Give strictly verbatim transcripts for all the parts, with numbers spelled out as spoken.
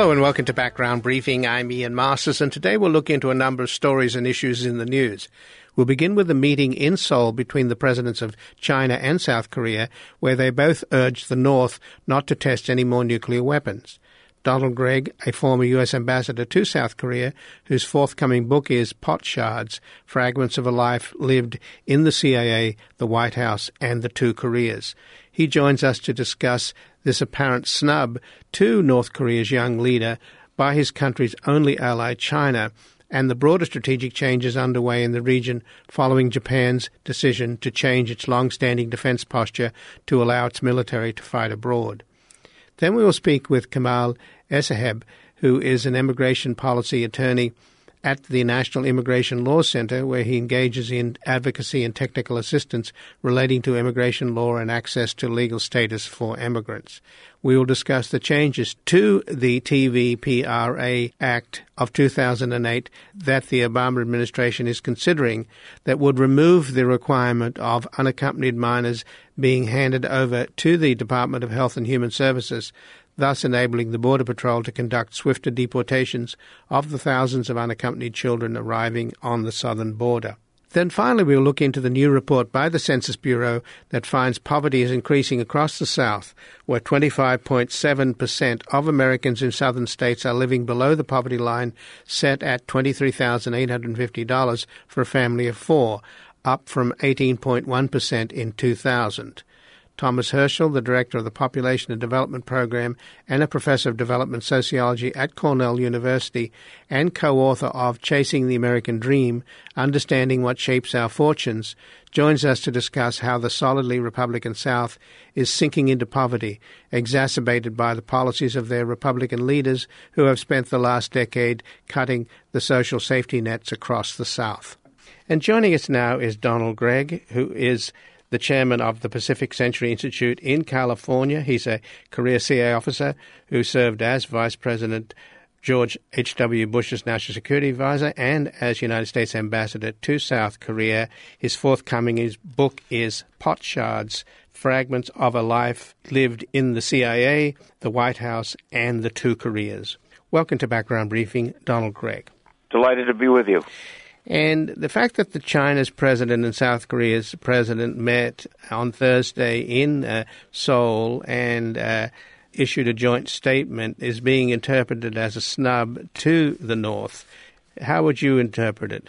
Hello and welcome to Background Briefing. I'm Ian Masters, and today we'll look into a number of stories and issues in the news. We'll begin with a meeting in Seoul between the presidents of China and South Korea, where they both urged the North not to test any more nuclear weapons. Donald Gregg, a former U S ambassador to South Korea, whose forthcoming book is Pot Shards, Fragments of a Life Lived in the C I A, the White House, and the Two Koreas. He joins us to discuss this apparent snub to North Korea's young leader by his country's only ally, China, and the broader strategic changes underway in the region following Japan's decision to change its long-standing defense posture to allow its military to fight abroad. Then we will speak with Kamal Esseheb, who is an immigration policy attorney at the National Immigration Law Center, where he engages in advocacy and technical assistance relating to immigration law and access to legal status for immigrants. We will discuss the changes to the T V P R A Act of two thousand eight that the Obama administration is considering that would remove the requirement of unaccompanied minors being handed over to the Department of Health and Human Services, thus enabling the Border Patrol to conduct swifter deportations of the thousands of unaccompanied children arriving on the southern border. Then finally we'll look into the new report by the Census Bureau that finds poverty is increasing across the South, where twenty-five point seven percent of Americans in southern states are living below the poverty line set at twenty-three thousand eight hundred fifty dollars for a family of four, up from eighteen point one percent in two thousand. Thomas Herschel, the director of the Population and Development Program and a professor of development sociology at Cornell University and co-author of Chasing the American Dream, Understanding What Shapes Our Fortunes, joins us to discuss how the solidly Republican South is sinking into poverty, exacerbated by the policies of their Republican leaders who have spent the last decade cutting the social safety nets across the South. And joining us now is Donald Gregg, who is the chairman of the Pacific Century Institute in California. He's a career C I A officer who served as Vice President George H W. Bush's National Security Advisor and as United States Ambassador to South Korea. His forthcoming his book is Pot Shards, Fragments of a Life Lived in the C I A, the White House, and the Two Koreas. Welcome to Background Briefing, Donald Gregg. Delighted to be with you. And the fact that the China's president and South Korea's president met on Thursday in uh, Seoul and uh, issued a joint statement is being interpreted as a snub to the North. How would you interpret it?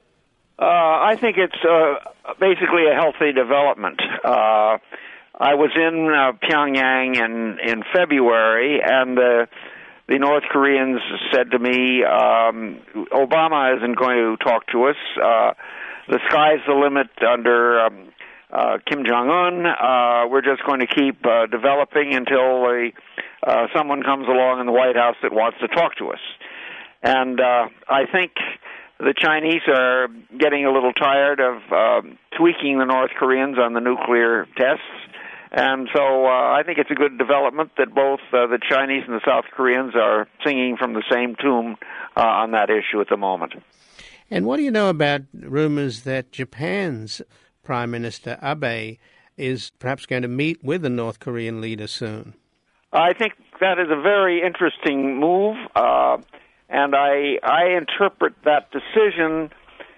Uh, I think it's uh, basically a healthy development. Uh, I was in uh, Pyongyang in, in February, and uh, the North Koreans said to me, um, Obama isn't going to talk to us. Uh, the sky's the limit under um, uh, Kim Jong-un. Uh, we're just going to keep uh, developing until a, uh, someone comes along in the White House that wants to talk to us. And uh, I think the Chinese are getting a little tired of uh, tweaking the North Koreans on the nuclear tests. And so uh, I think it's a good development that both uh, the Chinese and the South Koreans are singing from the same tune uh, on that issue at the moment. And what do you know about rumors that Japan's Prime Minister Abe is perhaps going to meet with the North Korean leader soon? I think that is a very interesting move, uh, and I, I interpret that decision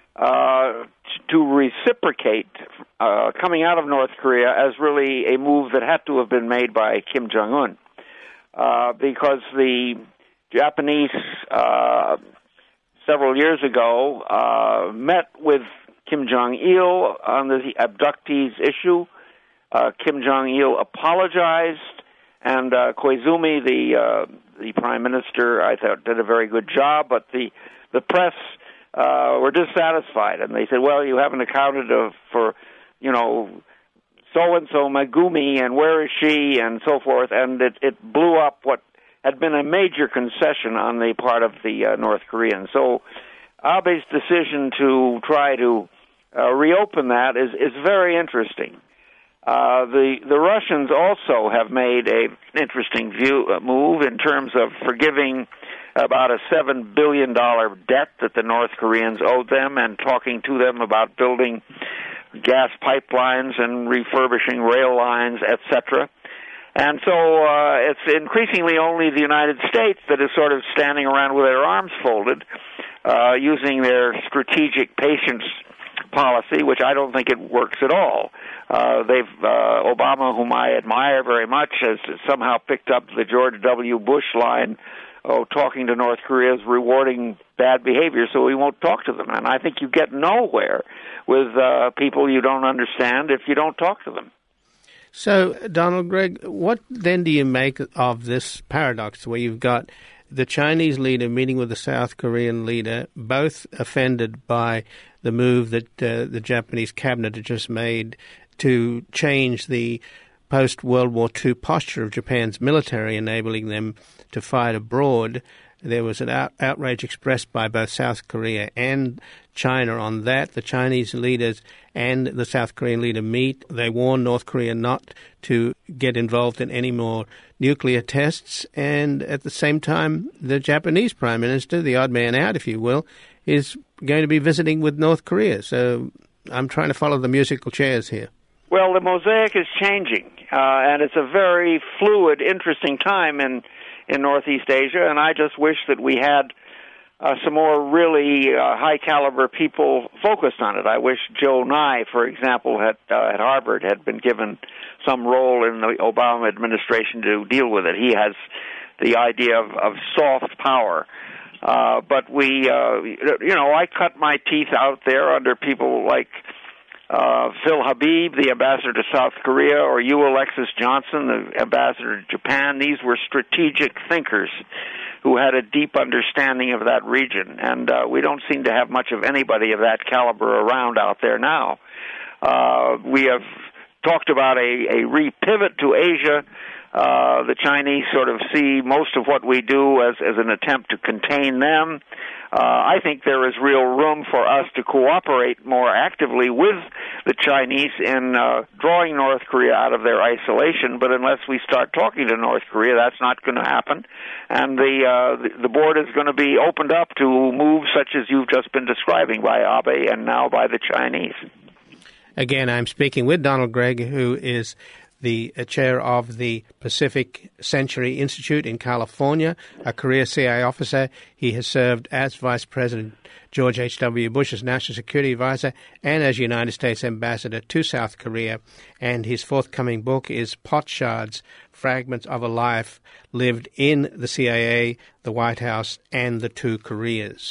uh, to reciprocate uh, coming out of North Korea as really a move that had to have been made by Kim Jong-un, uh, because the Japanese uh, several years ago uh, met with Kim Jong-il on the abductees issue. Uh, Kim Jong-il apologized, and uh, Koizumi, the uh, the prime minister, I thought did a very good job, but the the press Uh, were dissatisfied, and they said, well, you haven't accounted of, for, you know, so-and-so Megumi, and where is she, and so forth, and it, it blew up what had been a major concession on the part of the uh, North Koreans. So Abe's decision to try to uh, reopen that is, is very interesting. Uh, the the Russians also have made a interesting view, uh, move in terms of forgiving about a seven billion dollars debt that the North Koreans owed them and talking to them about building gas pipelines and refurbishing rail lines, et cetera. And so uh, it's increasingly only the United States that is sort of standing around with their arms folded, uh, using their strategic patience policy, which I don't think it works at all. Uh, they've uh, Obama, whom I admire very much, has somehow picked up the George W. Bush line, oh, talking to North Korea is rewarding bad behavior, so we won't talk to them. And I think you get nowhere with uh, people you don't understand if you don't talk to them. So, Donald Gregg, what then do you make of this paradox where you've got the Chinese leader meeting with the South Korean leader, both offended by the move that uh, the Japanese cabinet had just made to change the post-World War Two posture of Japan's military, enabling them to fight abroad? There was an out- outrage expressed by both South Korea and China on that. The Chinese leaders and the South Korean leader meet. They warn North Korea not to get involved in any more nuclear tests. And at the same time, the Japanese Prime Minister, the odd man out, if you will, is going to be visiting with North Korea. So I'm trying to follow the musical chairs here. Well, the mosaic is changing, uh, and it's a very fluid, interesting time in in Northeast Asia, and I just wish that we had uh, some more really uh, high-caliber people focused on it. I wish Joe Nye, for example, at, uh, at Harvard had been given some role in the Obama administration to deal with it. He has the idea of, of soft power. Uh, but we, uh, you know, I cut my teeth out there under people like Uh, Phil Habib, the ambassador to South Korea, or you, Alexis Johnson, the ambassador to Japan. These were strategic thinkers who had a deep understanding of that region, and uh, we don't seem to have much of anybody of that caliber around out there now. Uh, we have talked about a, a re-pivot to Asia. Uh, the Chinese sort of see most of what we do as, as an attempt to contain them. Uh, I think there is real room for us to cooperate more actively with the Chinese in uh, drawing North Korea out of their isolation. But unless we start talking to North Korea, that's not going to happen. And the, uh, the the board is going to be opened up to moves such as you've just been describing by Abe and now by the Chinese. Again, I'm speaking with Donald Gregg, who is the chair of the Pacific Century Institute in California, a career C I A officer. He has served as Vice President George H W. Bush's National Security Advisor and as United States Ambassador to South Korea. And his forthcoming book is Potsherds, Fragments of a Life Lived in the C I A, the White House, and the Two Koreas.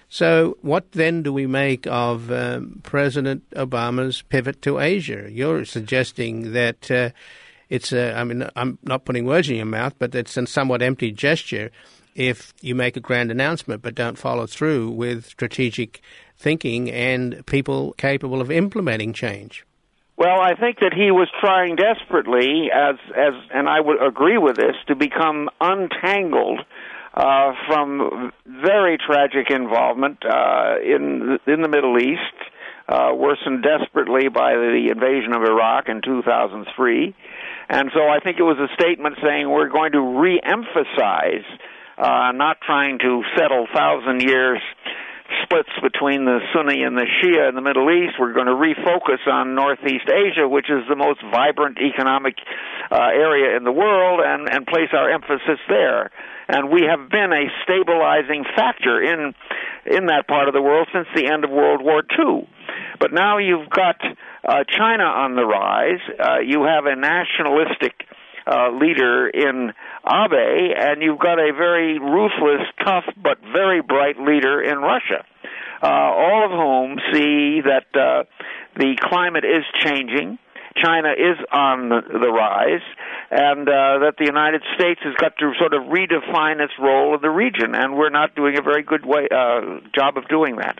So what then do we make of um, President Obama's pivot to Asia? You're suggesting that uh, it's a, I mean, I'm not putting words in your mouth, but it's a somewhat empty gesture if you make a grand announcement but don't follow through with strategic thinking and people capable of implementing change. Well, I think that he was trying desperately, as as, and I would agree with this, to become untangled Uh, from very tragic involvement uh, in in the Middle East, uh, worsened desperately by the invasion of Iraq in two thousand three. And so I think it was a statement saying we're going to re-emphasize, uh, not trying to settle thousand years splits between the Sunni and the Shia in the Middle East. We're going to refocus on Northeast Asia, which is the most vibrant economic uh, area in the world, and, and place our emphasis there. And we have been a stabilizing factor in in that part of the world since the end of World War Two. But now you've got uh, China on the rise. Uh, you have a nationalistic uh, leader in Abe, and you've got a very ruthless, tough, but very bright leader in Russia, uh, all of whom see that uh, the climate is changing. China is on the rise, and uh, that the United States has got to sort of redefine its role in the region, and we're not doing a very good way, uh, job of doing that.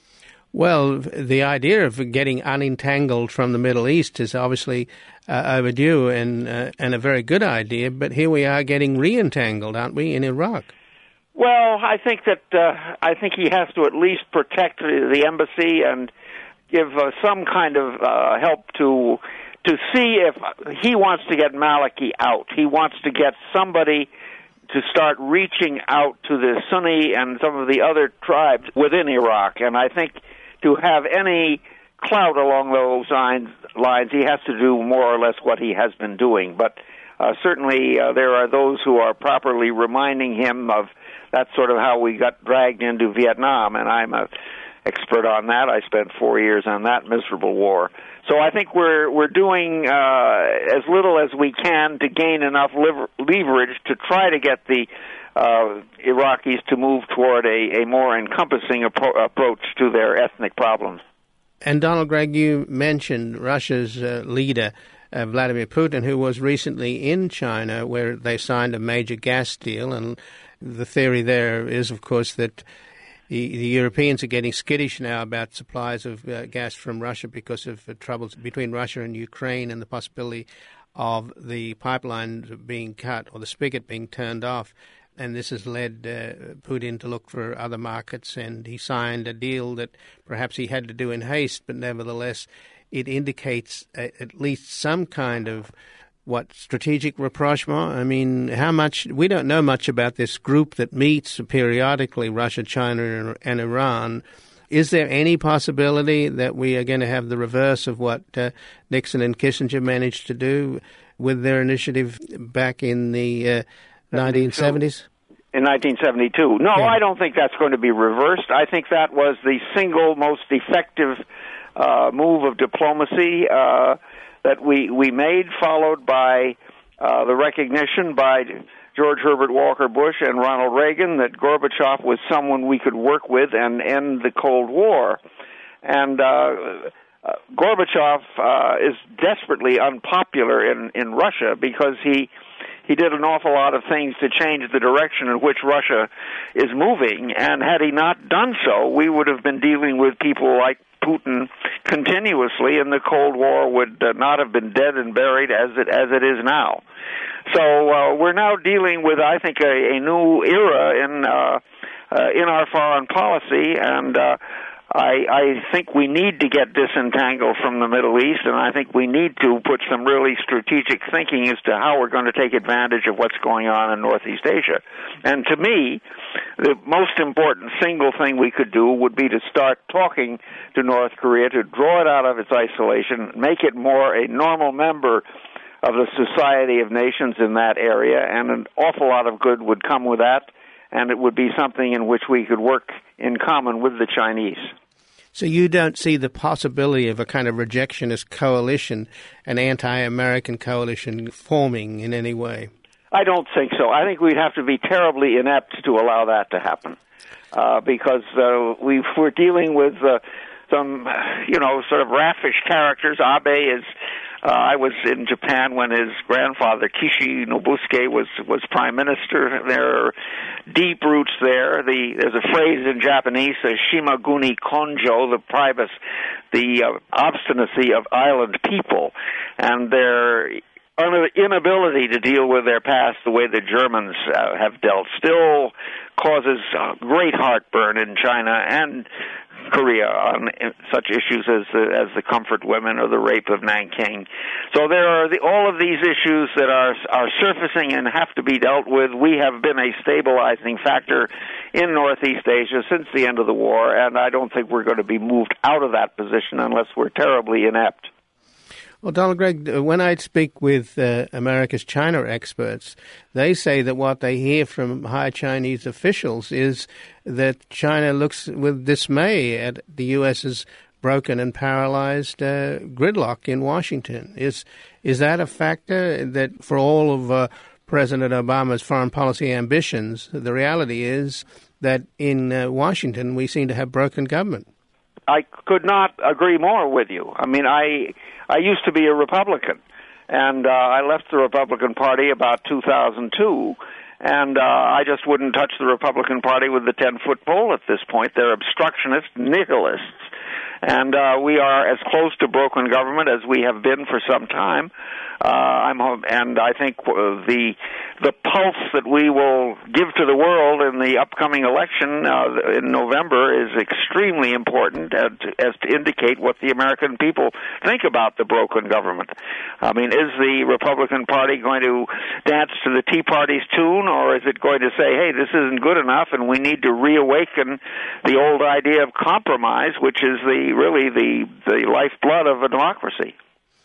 Well, the idea of getting unentangled from the Middle East is obviously uh, overdue and uh, and a very good idea, but here we are getting re-entangled, aren't we, in Iraq? Well, I think that uh, I think he has to at least protect the, the embassy and give uh, some kind of uh, help to to see if he wants to get Maliki out. He wants to get somebody to start reaching out to the Sunni and some of the other tribes within Iraq. And I think to have any clout along those lines, lines, he has to do more or less what he has been doing. But uh, certainly uh, there are those who are properly reminding him of that's sort of how we got dragged into Vietnam, and I'm a expert on that. I spent four years on that miserable war. So I think we're we're doing uh, as little as we can to gain enough lever- leverage to try to get the uh, Iraqis to move toward a, a more encompassing appro- approach to their ethnic problems. And Donald Gregg, you mentioned Russia's uh, leader, uh, Vladimir Putin, who was recently in China where they signed a major gas deal. And the theory there is, of course, that the, the Europeans are getting skittish now about supplies of uh, gas from Russia because of uh, troubles between Russia and Ukraine and the possibility of the pipeline being cut or the spigot being turned off. And this has led uh, Putin to look for other markets, and he signed a deal that perhaps he had to do in haste, but nevertheless it indicates a, at least some kind of, what, strategic rapprochement? I mean, how much, we don't know much about this group that meets periodically, Russia, China, and, and Iran. Is there any possibility that we are going to have the reverse of what uh, Nixon and Kissinger managed to do with their initiative back in the uh, nineteen seventies? In nineteen seventy-two. No, yeah. I don't think that's going to be reversed. I think that was the single most effective uh, move of diplomacy uh, that we, we made, followed by uh, the recognition by George Herbert Walker Bush and Ronald Reagan that Gorbachev was someone we could work with and end the Cold War. And uh, uh, Gorbachev uh, is desperately unpopular in, in Russia because he He did an awful lot of things to change the direction in which Russia is moving, and had he not done so, we would have been dealing with people like Putin continuously, and the Cold War would uh, not have been dead and buried as it as it is now. So uh, we're now dealing with, I think, a, a new era in uh, uh, in our foreign policy, and uh, I, I think we need to get disentangled from the Middle East, and I think we need to put some really strategic thinking as to how we're going to take advantage of what's going on in Northeast Asia. And to me, the most important single thing we could do would be to start talking to North Korea to draw it out of its isolation, make it more a normal member of the Society of Nations in that area, and an awful lot of good would come with that, and it would be something in which we could work in common with the Chinese. So you don't see the possibility of a kind of rejectionist coalition, an anti-American coalition forming in any way? I don't think so. I think we'd have to be terribly inept to allow that to happen, uh, because uh, we we're dealing with uh, some, you know, sort of raffish characters. Abe is. Uh, I was in Japan when his grandfather Kishi Nobusuke was was prime minister. There are deep roots there. The there's a phrase in Japanese, uh, "Shimaguni Konjo," the private, the uh, obstinacy of island people, and their inability to deal with their past the way the Germans uh, have dealt still causes uh, great heartburn in China and Korea on such issues as the, as the comfort women or the rape of Nanking. So there are the, all of these issues that are are surfacing and have to be dealt with. We have been a stabilizing factor in Northeast Asia since the end of the war, and I don't think we're going to be moved out of that position unless we're terribly inept. Well, Donald Gregg, when I speak with uh, America's China experts, they say that what they hear from high Chinese officials is that China looks with dismay at the U S's broken and paralyzed uh, gridlock in Washington. Is is that a factor that for all of uh, President Obama's foreign policy ambitions, the reality is that in uh, Washington we seem to have broken government? I could not agree more with you. I mean, I I used to be a Republican, and uh, I left the Republican Party about two thousand two, and uh, I just wouldn't touch the Republican Party with the ten-foot pole at this point. They're obstructionists, nihilists, and uh, we are as close to broken government as we have been for some time. Uh, I'm and I think uh, the the pulse that we will give to the world in the upcoming election uh, in November is extremely important as to, as to indicate what the American people think about the broken government. I mean, is the Republican Party going to dance to the Tea Party's tune, or is it going to say, hey, this isn't good enough and we need to reawaken the old idea of compromise, which is the really the, the lifeblood of a democracy?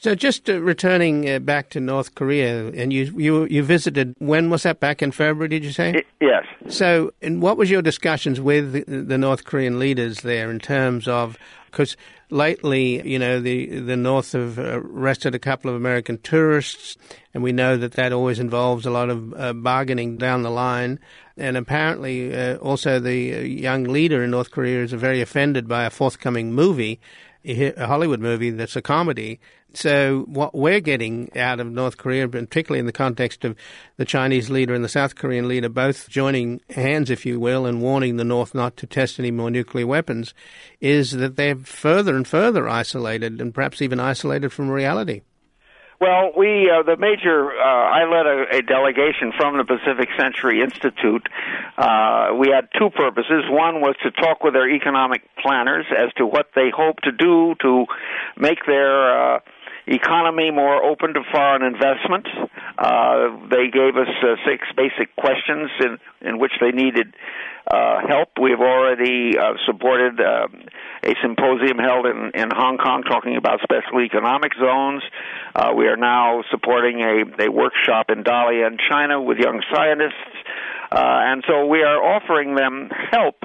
So just uh, returning uh, back to North Korea, and you, you you visited, when was that, back in February, did you say? It, yes. So and what was your discussions with the, the North Korean leaders there in terms of, because lately, you know, the, the North have arrested a couple of American tourists, and we know that that always involves a lot of uh, bargaining down the line. And apparently uh, also the young leader in North Korea is very offended by a forthcoming movie, a Hollywood movie that's a comedy. So what we're getting out of North Korea, particularly in the context of the Chinese leader and the South Korean leader both joining hands, if you will, and warning the North not to test any more nuclear weapons, is that they're further and further isolated, and perhaps even isolated from reality. Well, we, uh, the major, uh, I led a, a delegation from the Pacific Century Institute. Uh, we had two purposes. One was to talk with their economic planners as to what they hope to do to make their uh, economy more open to foreign investment. Uh, they gave us uh, six basic questions in, in which they needed uh, help. We've already uh, supported uh, a symposium held in, in Hong Kong talking about special economic zones. Uh, we are now supporting a, a workshop in Dalian, China with young scientists. Uh, and so we are offering them help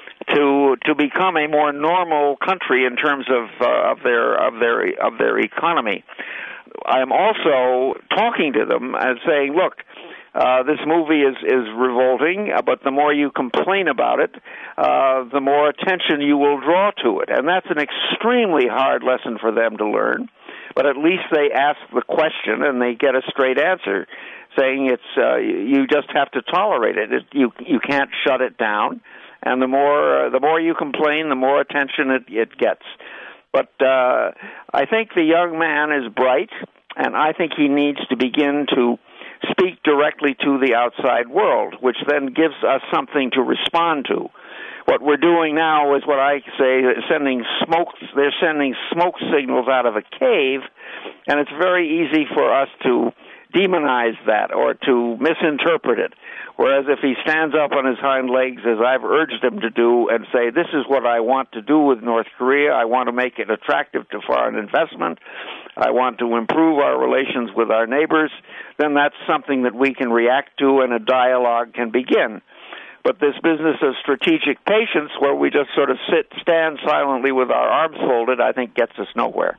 to to become a more normal country in terms of uh, of their of their of their economy. I am also talking to them and saying, look, uh, this movie is is revolting, but the more you complain about it, uh, the more attention you will draw to it, and that's an extremely hard lesson for them to learn. But at least they ask the question and they get a straight answer, saying it's uh, you just have to tolerate it. it. You you can't shut it down. And the more uh, the more you complain, the more attention it, it gets. But uh, I think the young man is bright, and I think he needs to begin to speak directly to the outside world, which then gives us something to respond to. What we're doing now is what I say, sending smoke. They're sending smoke signals out of a cave, and it's very easy for us to demonize that or to misinterpret it. Whereas if he stands up on his hind legs, as I've urged him to do, and say, this is what I want to do with North Korea, I want to make it attractive to foreign investment, I want to improve our relations with our neighbors, then that's something that we can react to and a dialogue can begin. But this business of strategic patience, where we just sort of sit, stand silently with our arms folded, I think gets us nowhere.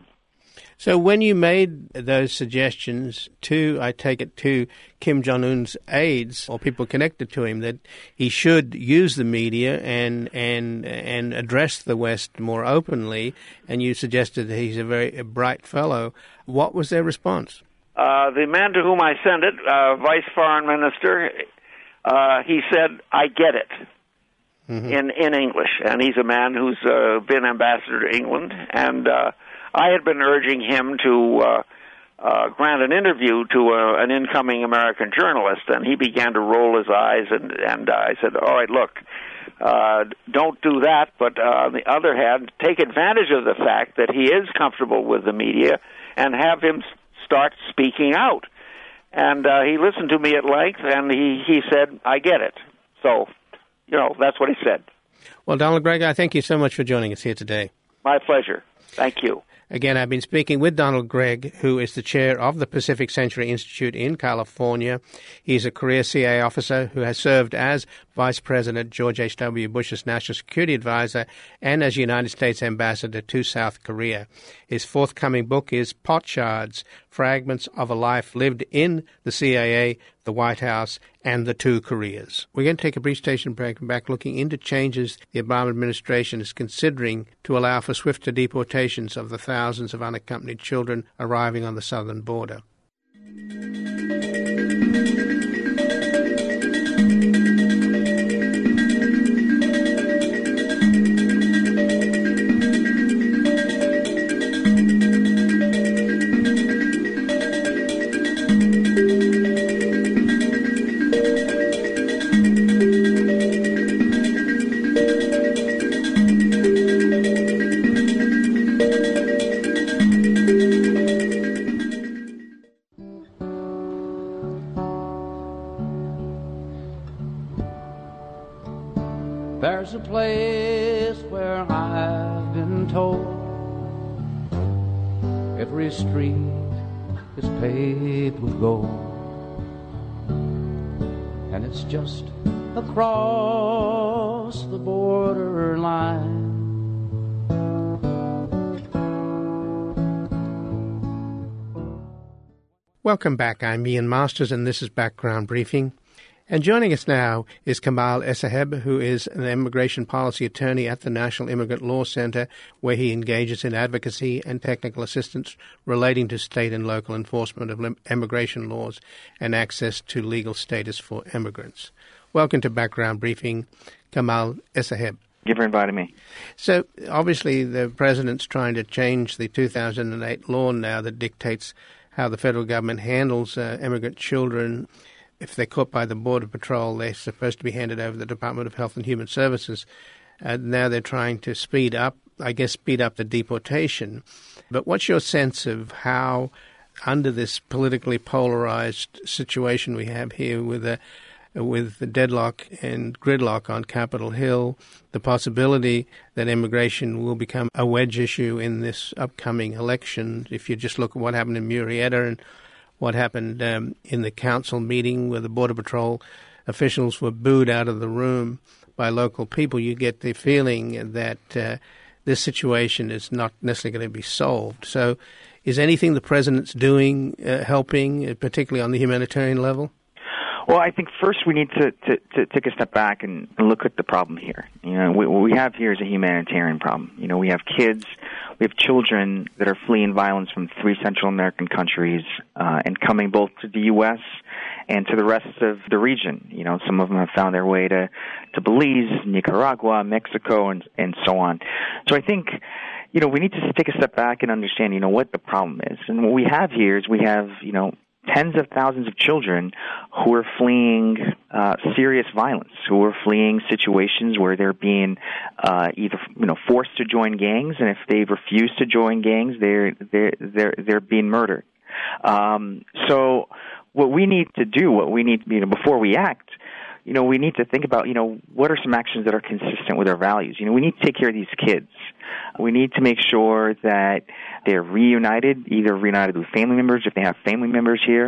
So when you made those suggestions to, I take it, to Kim Jong-un's aides or people connected to him, that he should use the media and and and address the West more openly, and you suggested that he's a very a bright fellow, what was their response? Uh, the man to whom I sent it, uh, Vice Foreign Minister, uh, he said, I get it, mm-hmm. in, in English. And he's a man who's uh, been ambassador to England, and uh, I had been urging him to uh, uh, grant an interview to a, an incoming American journalist, and he began to roll his eyes, and, and uh, I said, all right, look, uh, don't do that, but uh, on the other hand, take advantage of the fact that he is comfortable with the media and have him start speaking out. And uh, he listened to me at length, and he, he said, I get it. So, you know, that's what he said. Well, Donald Gregg, I thank you so much for joining us here today. My pleasure. Thank you. Again, I've been speaking with Donald Gregg, who is the chair of the Pacific Century Institute in California. He's a career C I A officer who has served as Vice President George H W. Bush's National Security Advisor and as United States Ambassador to South Korea. His forthcoming book is Potsherds, Fragments of a Life Lived in the C I A, the White House, and the Two Koreas. We're going to take a brief station break and back looking into changes the Obama administration is considering to allow for swifter deportations of the thousands of unaccompanied children arriving on the southern border. There's a place where I've been told Every street is paved with gold, and it's just across the border line. Welcome back. I'm Ian Masters, and this is Background Briefing. And joining us now is Kamal Essaheb, who is an immigration policy attorney at the National Immigrant Law Centre, where he engages in advocacy and technical assistance relating to state and local enforcement of immigration laws and access to legal status for immigrants. Welcome to Background Briefing, Kamal Essaheb. Thank you for inviting me. So, obviously, the president's trying to change the two thousand eight law now that dictates how the federal government handles uh, immigrant children. If they're caught by the Border Patrol, they're supposed to be handed over to the Department of Health and Human Services. Uh, now they're trying to speed up, I guess, speed up the deportation. But what's your sense of how, under this politically polarized situation we have here with a with the deadlock and gridlock on Capitol Hill, the possibility that immigration will become a wedge issue in this upcoming election? If you just look at what happened in Murrieta and what happened um, in the council meeting where the Border Patrol officials were booed out of the room by local people, you get the feeling that uh, this situation is not necessarily going to be solved. So is anything the president's doing uh, helping, uh, particularly on the humanitarian level? Well, I think first we need to, to, to take a step back and look at the problem here. You know, what we have here is a humanitarian problem. You know, we have kids, we have children that are fleeing violence from three Central American countries uh, and coming both to the U S and to the rest of the region. You know, some of them have found their way to, to Belize, Nicaragua, Mexico, and, and so on. So I think, you know, we need to take a step back and understand, you know, what the problem is. And what we have here is we have, you know, tens of thousands of children who are fleeing uh, serious violence, who are fleeing situations where they're being uh, either, you know, forced to join gangs, and if they refuse to join gangs, they're they're they're they're being murdered. Um, so, what we need to do, what we need, you know, before we act, you know, we need to think about, you know, what are some actions that are consistent with our values. You know, we need to take care of these kids. We need to make sure that they're reunited, either reunited with family members if they have family members here,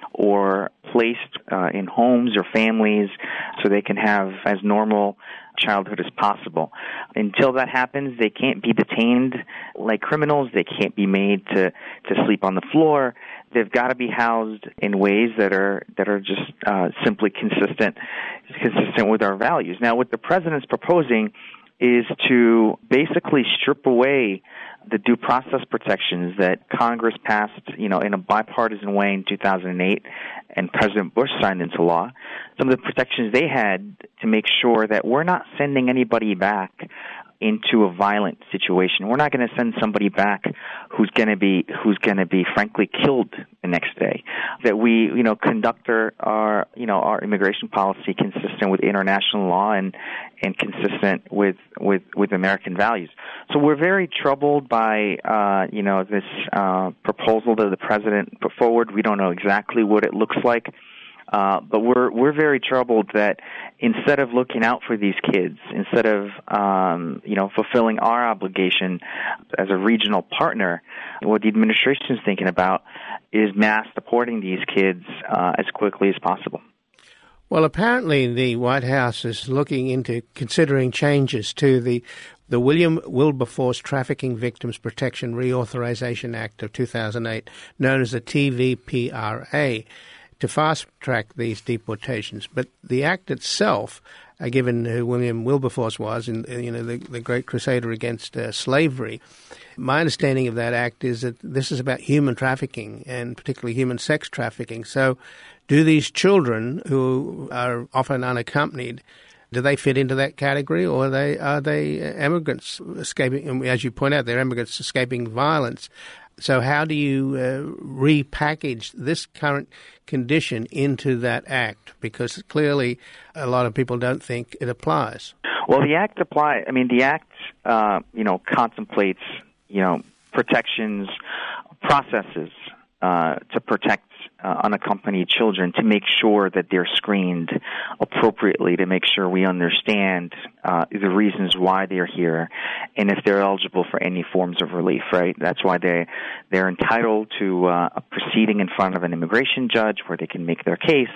or placed uh, in homes or families so they can have as normal childhood as possible. Until that happens, they can't be detained like criminals. They can't be made to, to sleep on the floor. They've got to be housed in ways that are that are just uh, simply consistent consistent with our values. Now, what the president's proposing is to basically strip away the due process protections that Congress passed, you know, in a bipartisan way in two thousand eight, and President Bush signed into law. Some of the protections they had to make sure that we're not sending anybody back into a violent situation. We're not going to send somebody back who's going to be who's going to be frankly killed the next day. That we, you know, conduct our, our you know our immigration policy consistent with international law and and consistent with with with American values. So we're very troubled by uh, you know this uh, proposal that the president put forward. We don't know exactly what it looks like. Uh, but we're we're very troubled that instead of looking out for these kids, instead of um, you know fulfilling our obligation as a regional partner, what the administration is thinking about is mass deporting these kids uh, as quickly as possible. Well, apparently the White House is looking into considering changes to the the William Wilberforce Trafficking Victims Protection Reauthorization Act of two thousand eight, known as the T V P R A, to fast-track these deportations. But the act itself, uh, given who William Wilberforce was, and you know the, the great crusader against uh, slavery, my understanding of that act is that this is about human trafficking, and particularly human sex trafficking. So do these children, who are often unaccompanied, do they fit into that category, or are they, are they immigrants escaping? As you point out, they're immigrants escaping violence. So how do you uh, repackage this current condition into that act? Because clearly a lot of people don't think it applies. Well, the act apply. I mean, the act, uh, you know, contemplates, you know, protections, processes uh, to protect uh, unaccompanied children to make sure that they're screened appropriately, to make sure we understand uh, the reasons why they're here and if they're eligible for any forms of relief, right? That's why they, they're entitled to uh, a proceeding in front of an immigration judge where they can make their case,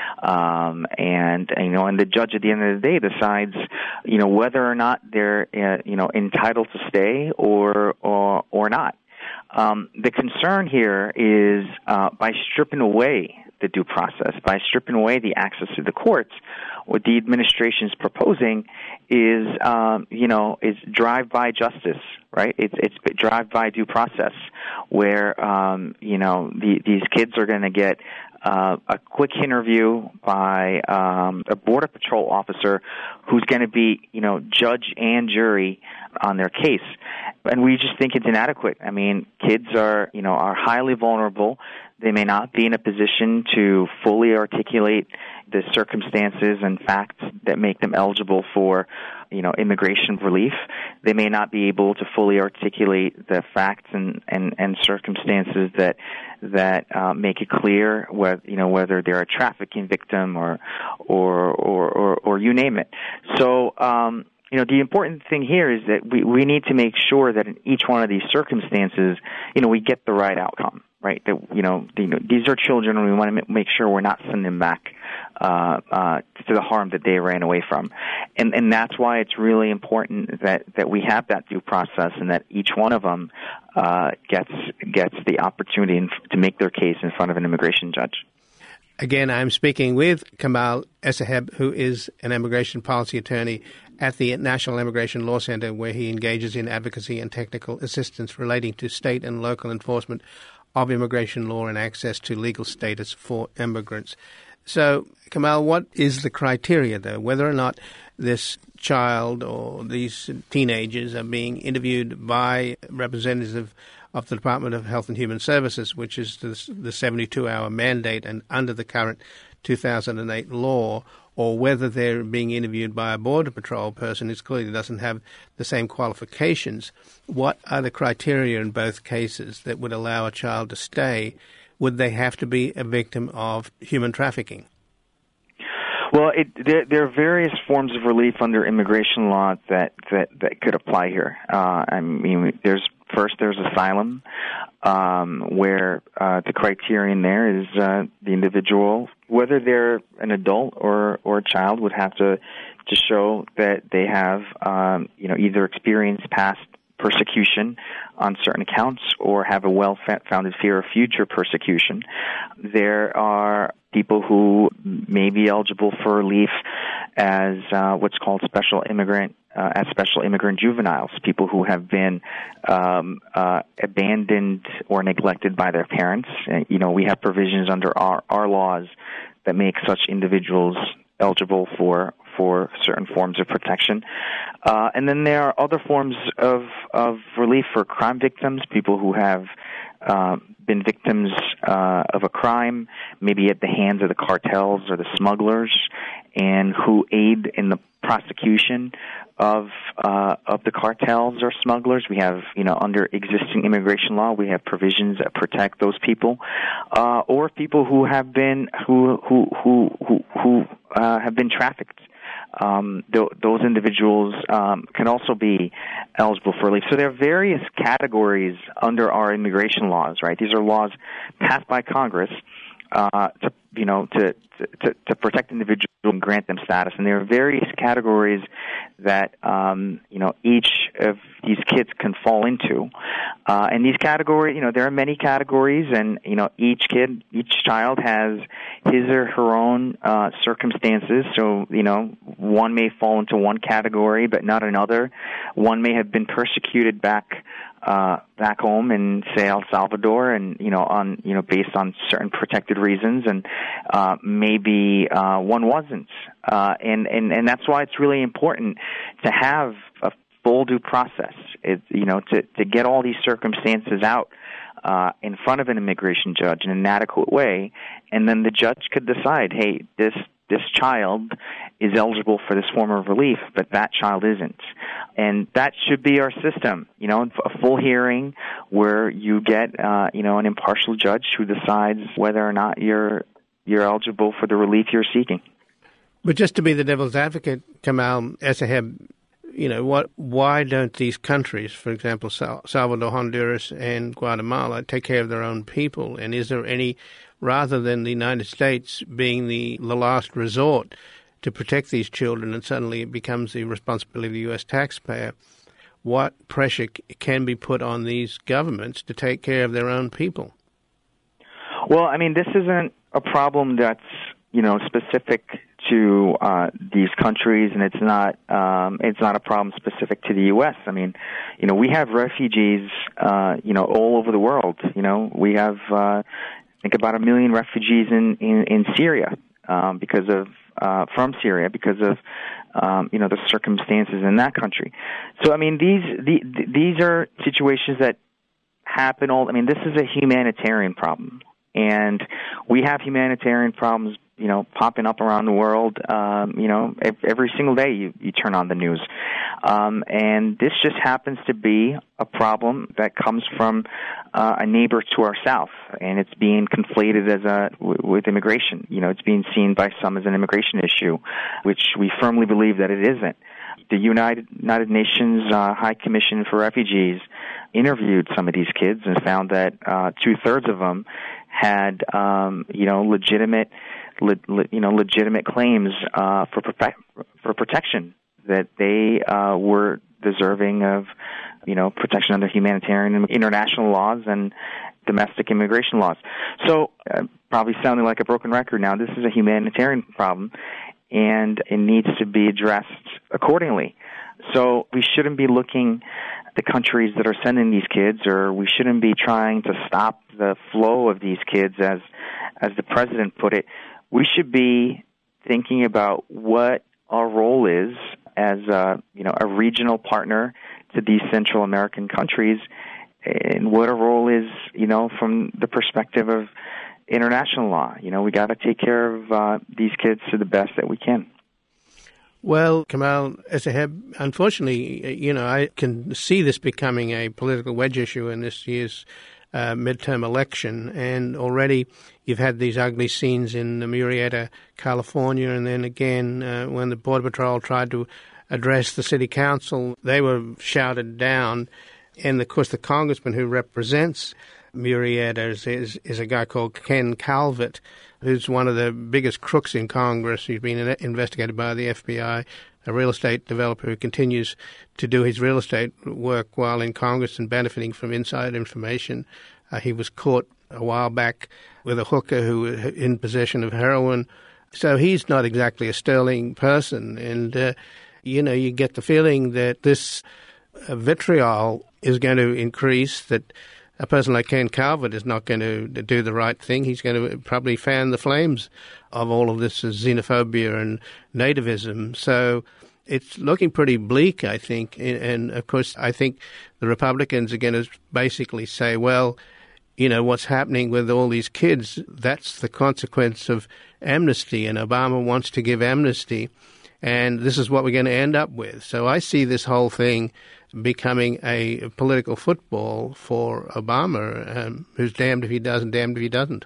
um, and, you know, and the judge at the end of the day decides, you know, whether or not they're, uh, you know, entitled to stay or, or, or not. Um, the concern here is uh, by stripping away the due process, by stripping away the access to the courts, what the administration is proposing is, um, you know, is drive-by justice, right? It's it's drive-by due process, where um, you know the, these kids are going to get uh, a quick interview by um, a Border Patrol officer who's going to be, you know, judge and jury on their case. And we just think it's inadequate. I mean, kids are, you know, are highly vulnerable. They may not be in a position to fully articulate the circumstances and facts that make them eligible for, you know, immigration relief. They may not be able to fully articulate the facts and, and, and circumstances that that uh, make it clear whether, you know, whether they're a trafficking victim or or or, or, or you name it. So, um, you know, the important thing here is that we, we need to make sure that in each one of these circumstances, you know, we get the right outcome, right? That, you know, the, you know these are children, and we want to make sure we're not sending them back uh, uh, to the harm that they ran away from. And, and that's why it's really important that, that we have that due process and that each one of them uh, gets, gets the opportunity to make their case in front of an immigration judge. Again, I'm speaking with Kamal Esseheb, who is an immigration policy attorney at the National Immigration Law Center, where he engages in advocacy and technical assistance relating to state and local enforcement of immigration law and access to legal status for immigrants. So, Kamal, what is the criteria, though, whether or not this child or these teenagers are being interviewed by representatives of of the Department of Health and Human Services, which is the seventy-two hour mandate and under the current two thousand eight law, or whether they're being interviewed by a Border Patrol person who clearly doesn't have the same qualifications? What are the criteria in both cases that would allow a child to stay? Would they have to be a victim of human trafficking? Well, it, there, there are various forms of relief under immigration law that, that, that could apply here. Uh, I mean, there's First, there's asylum, um, where uh, the criterion there is uh, the individual, whether they're an adult or, or a child, would have to to show that they have, um, you know, either experienced past persecution on certain accounts or have a well-founded fear of future persecution. There are people who may be eligible for relief as uh, what's called special immigrant Uh, as special immigrant juveniles, people who have been um, uh, abandoned or neglected by their parents. Uh, you know, we have provisions under our, our laws that make such individuals eligible for for certain forms of protection. Uh, and then there are other forms of, of relief for crime victims, people who have uh, been victims uh, of a crime, maybe at the hands of the cartels or the smugglers, and who aid in the prosecution of uh, of the cartels or smugglers. We have, you know, under existing immigration law, we have provisions that protect those people, uh, or people who have been who who who who, who uh, have been trafficked. Um, th- those individuals um, can also be eligible for relief. So there are various categories under our immigration laws, right? These are laws passed by Congress uh, to, you know, to, to to protect individuals and grant them status. And there are various categories that um, you know each of these kids can fall into. Uh, and these categories, you know, there are many categories, and you know each kid, each child has his or her own uh, circumstances. So you know, one may fall into one category, but not another. One may have been persecuted back. Uh, back home in, say, El Salvador, and you know, on you know, based on certain protected reasons, and uh, maybe uh, one wasn't, uh, and and and that's why it's really important to have a full due process. It, you know, to to get all these circumstances out uh, in front of an immigration judge in an adequate way, and then the judge could decide, hey, this this child is eligible for this form of relief, but that child isn't. And that should be our system, you know, a full hearing where you get, uh, you know, an impartial judge who decides whether or not you're you're eligible for the relief you're seeking. But just to be the devil's advocate, Kamal Essayeb, you know, what? Why don't these countries, for example, Salvador, Honduras, and Guatemala, take care of their own people? And is there any, rather than the United States being the, the last resort to protect these children, and suddenly it becomes the responsibility of the U S taxpayer, what pressure can be put on these governments to take care of their own people? Well, I mean, this isn't a problem that's, you know, specific to uh, these countries, and it's not um, it's not a problem specific to the U S. I mean, you know, we have refugees, uh, you know, all over the world. You know, we have uh, I think about a million refugees in in, in Syria um, because of uh, from Syria because of um, you know the circumstances in that country. So, I mean, these the, these are situations that happen all. I mean, this is a humanitarian problem, and we have humanitarian problems, you know, popping up around the world, um, you know, every single day you, you turn on the news. Um, and this just happens to be a problem that comes from uh, a neighbor to our south, and it's being conflated as a, w- with immigration. You know, it's being seen by some as an immigration issue, which we firmly believe that it isn't. The United, United Nations uh, High Commission for Refugees interviewed some of these kids and found that uh, two-thirds of them had, um, you know, legitimate Le, le, you know, legitimate claims uh, for profe- for protection, that they uh, were deserving of, you know, protection under humanitarian and international laws and domestic immigration laws. So, uh, probably sounding like a broken record now, this is a humanitarian problem, and it needs to be addressed accordingly. So we shouldn't be looking at the countries that are sending these kids, or we shouldn't be trying to stop the flow of these kids, as as the president put it. We should be thinking about what our role is as a, you know, a regional partner to these Central American countries, and what our role is, you know, from the perspective of international law. You know, we got to take care of uh, these kids to the best that we can. Well, Kamal Essayeb, unfortunately, you know, I can see this becoming a political wedge issue in this year's Uh, midterm election, and already you've had these ugly scenes in Murrieta, California, and then again uh, when the Border Patrol tried to address the city council, they were shouted down. And of course the congressman who represents Murrieta is, is, is a guy called Ken Calvert, who's one of the biggest crooks in Congress. He's been investigated by the F B I, a real estate developer who continues to do his real estate work while in Congress and benefiting from inside information. Uh, he was caught a while back with a hooker who was in possession of heroin. So he's not exactly a sterling person. And, uh, you know, you get the feeling that this uh, vitriol is going to increase, that a person like Ken Calvert is not going to do the right thing. He's going to probably fan the flames of all of this xenophobia and nativism. So it's looking pretty bleak, I think. And, of course, I think the Republicans are going to basically say, well, you know, what's happening with all these kids, that's the consequence of amnesty, and Obama wants to give amnesty, and this is what we're going to end up with. So I see this whole thing becoming a political football for Obama, um, who's damned if he does and damned if he doesn't.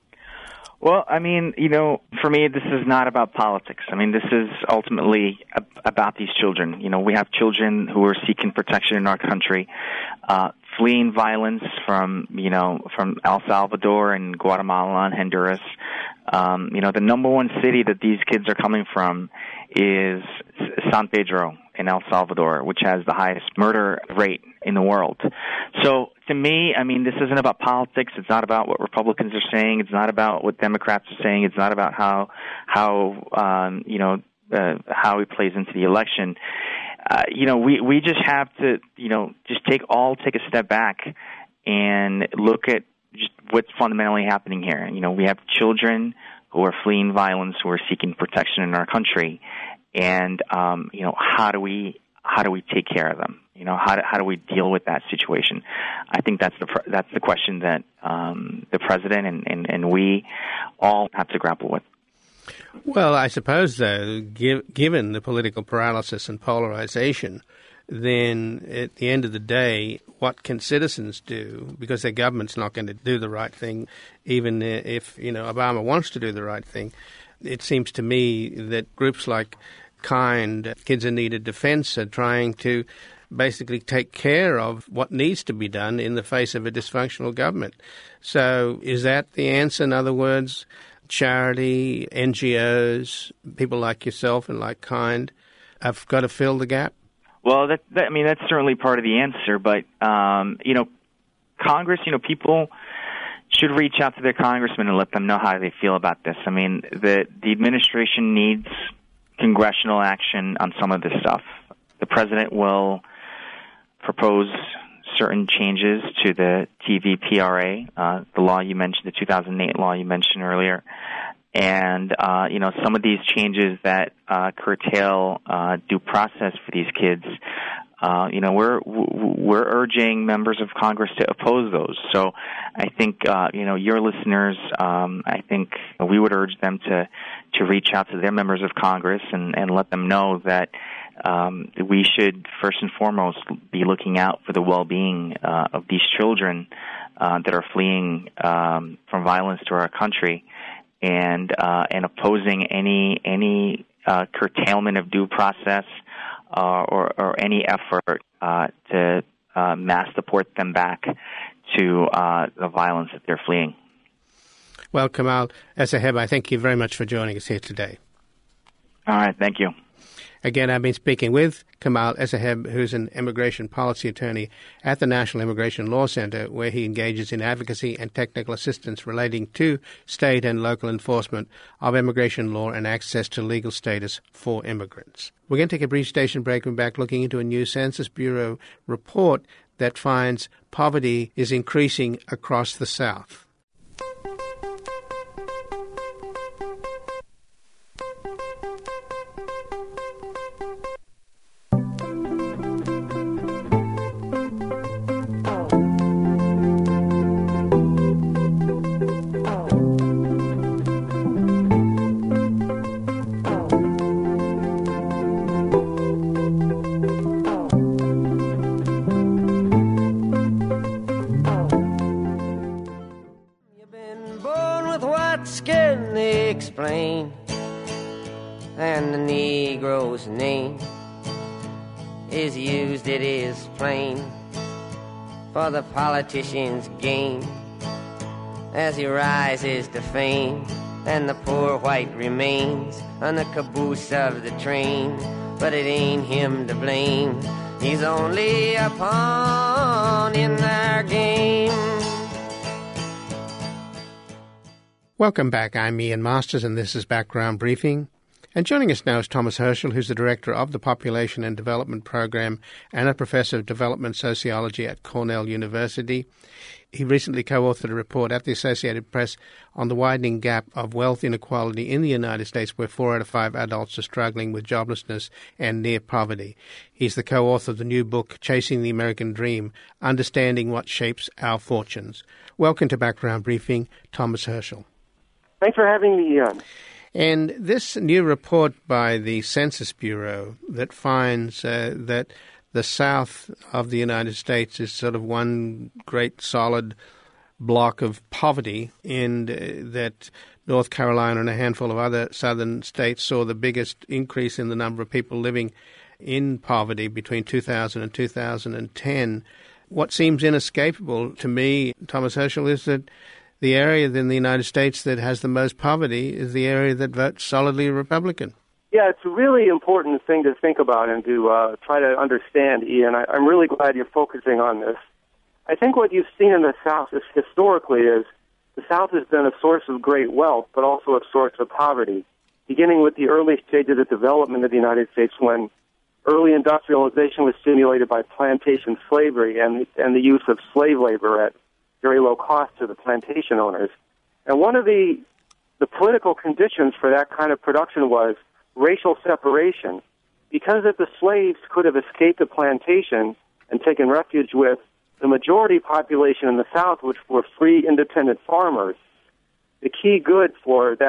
Well, I mean, you know, for me, this is not about politics. I mean, this is ultimately about these children. You know, we have children who are seeking protection in our country, uh, fleeing violence from, you know, from El Salvador and Guatemala and Honduras. Um, you know, the number one city that these kids are coming from is San Pedro in El Salvador, which has the highest murder rate in the world. So to me, I mean, this isn't about politics. It's not about what Republicans are saying. It's not about what Democrats are saying. It's not about how, how um, you know, uh, how it plays into the election. Uh, you know, we, we just have to, you know, just take all take a step back and look at just what's fundamentally happening here. You know, we have children who are fleeing violence, who are seeking protection in our country, and um, you know, how do we how do we take care of them? You know, how do, how do we deal with that situation? I think that's the that's the question that um, the president and, and, and we all have to grapple with. Well, I suppose, though, give, given the political paralysis and polarization, then at the end of the day, what can citizens do? Because their government's not going to do the right thing, even if, you know, Obama wants to do the right thing. It seems to me that groups like KIND, Kids in Need of Defense, are trying to basically take care of what needs to be done in the face of a dysfunctional government. So is that the answer? In other words, charity, N G Os, people like yourself and like KIND have got to fill the gap? Well, that, that I mean, that's certainly part of the answer. But, um, you know, Congress, you know, people should reach out to their congressmen and let them know how they feel about this. I mean, the, the administration needs congressional action on some of this stuff. The president will propose certain changes to the T V P R A, uh, the law you mentioned, the two thousand eight law you mentioned earlier. And, uh, you know, some of these changes that uh, curtail uh, due process for these kids, uh, you know, we're we're urging members of Congress to oppose those. So I think, uh, you know, your listeners, um, I think we would urge them to, to reach out to their members of Congress and, and let them know that um, we should first and foremost be looking out for the well-being uh, of these children uh, that are fleeing um, from violence to our country, and uh, and opposing any any uh, curtailment of due process uh, or, or any effort uh, to uh, mass deport them back to uh, the violence that they're fleeing. Well, Kamal Essayeb, I thank you very much for joining us here today. All right, thank you. Again, I've been speaking with Kamal Essayeb, who's an immigration policy attorney at the National Immigration Law Center, where he engages in advocacy and technical assistance relating to state and local enforcement of immigration law and access to legal status for immigrants. We're going to take a brief station break and back looking into a new Census Bureau report that finds poverty is increasing across the South. And the Negro's name is used, it is plain, for the politician's gain, as he rises to fame, and the poor white remains on the caboose of the train. But it ain't him to blame, he's only a pawn in their game. Welcome back. I'm Ian Masters, and this is Background Briefing. And joining us now is Thomas Herschel, who's the Director of the Population and Development Program and a Professor of Development Sociology at Cornell University. He recently co-authored a report at the Associated Press on the widening gap of wealth inequality in the United States, where four out of five adults are struggling with joblessness and near poverty. He's the co-author of the new book, Chasing the American Dream, Understanding What Shapes Our Fortunes. Welcome to Background Briefing, Thomas Herschel. Thanks for having me, Ian. And this new report by the Census Bureau that finds uh, that the South of the United States is sort of one great solid block of poverty, and uh, that North Carolina and a handful of other southern states saw the biggest increase in the number of people living in poverty between two thousand and two thousand ten. What seems inescapable to me, Thomas Herschel, is that the area in the United States that has the most poverty is the area that votes solidly Republican. Yeah, it's a really important thing to think about and to uh, try to understand, Ian. I, I'm really glad you're focusing on this. I think what you've seen in the South is historically is the South has been a source of great wealth, but also a source of poverty, beginning with the early stages of development of the United States when early industrialization was stimulated by plantation slavery and, and the use of slave labor at very low cost to the plantation owners. And one of the the political conditions for that kind of production was racial separation. Because if the slaves could have escaped the plantation and taken refuge with the majority population in the South, which were free, independent farmers, the key good for that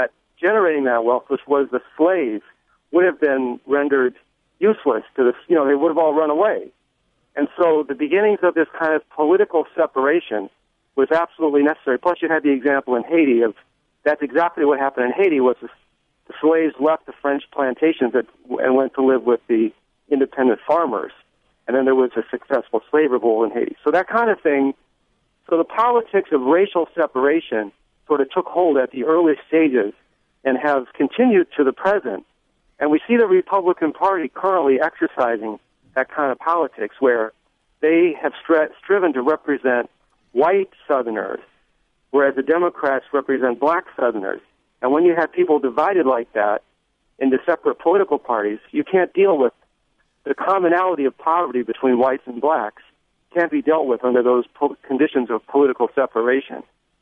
generating that wealth, which was the slaves, would have been rendered useless to the, you know, they would have all run away. And so the beginnings of this kind of political separation was absolutely necessary. Plus, you had the example in Haiti of that's exactly what happened in Haiti. Was the, the slaves left the French plantations that, and went to live with the independent farmers, and then there was a successful slave revolt in Haiti. So that kind of thing. So the politics of racial separation sort of took hold at the early stages and have continued to the present. And we see the Republican Party currently exercising that kind of politics where they have stri- striven to represent white Southerners, whereas the Democrats represent black Southerners. And when you have people divided like that into separate political parties, you can't deal with the commonality of poverty between whites and blacks can't be dealt with under those po- conditions of political separation.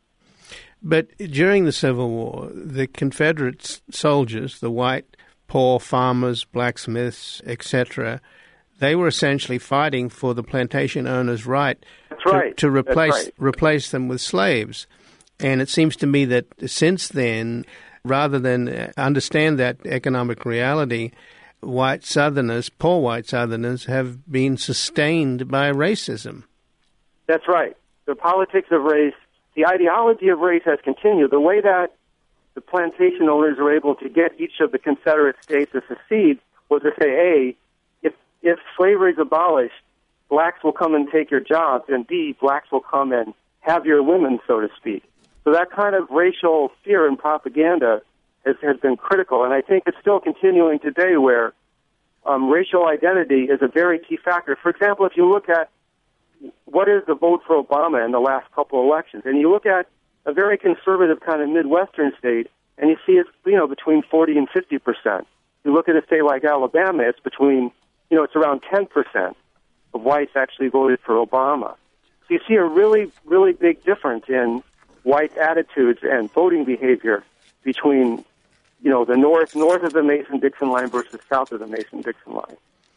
But during the Civil War, the Confederate soldiers, the white poor farmers, blacksmiths, et cetera, they were essentially fighting for the plantation owners' right, That's right. to, to replace That's right. replace them with slaves. And it seems to me that since then, rather than understand that economic reality, white Southerners, poor white Southerners, have been sustained by racism. That's right. The politics of race, the ideology of race has continued. The way that the plantation owners were able to get each of the Confederate states to secede was to say, A, if, if slavery is abolished, blacks will come and take your jobs, and B, blacks will come and have your women, so to speak. So that kind of racial fear and propaganda has, has been critical, and I think it's still continuing today where um, racial identity is a very key factor. For example, if you look at what is the vote for Obama in the last couple of elections, and you look at a very conservative kind of Midwestern state, and you see it's, you know, between forty and fifty percent. You look at a state like Alabama, it's between, you know, it's around ten percent of whites actually voted for Obama. So you see a really, really big difference in white attitudes and voting behavior between, you know, the north, north of the Mason-Dixon line versus south of the Mason-Dixon line.